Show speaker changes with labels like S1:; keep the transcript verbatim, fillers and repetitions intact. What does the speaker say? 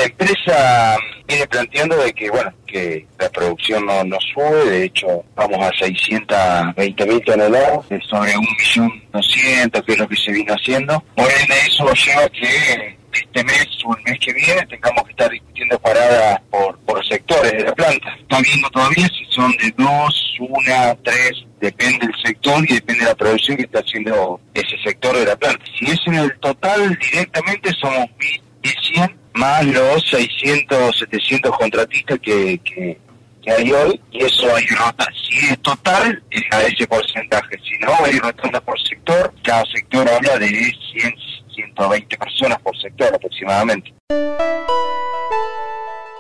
S1: empresa viene planteando de que, bueno, que la producción no, no sube, de hecho vamos a seiscientas veinte mil toneladas, sobre un millón doscientos, que es lo que se vino haciendo. Por ende, eso lleva a que este mes o el mes que viene tengamos que estar discutiendo paradas por, por sectores de la planta. Está viendo todavía si son de dos, una, tres, depende del sector y depende de la producción que está haciendo ese sector de la planta. Si es en el total, directamente somos mil cien más los seiscientos, setecientos contratistas que, que, que hay hoy, y eso hay rota. Si es total, es a ese porcentaje. Si no, hay rotando por sector. Cada sector habla de cien, ciento veinte personas por sector aproximadamente.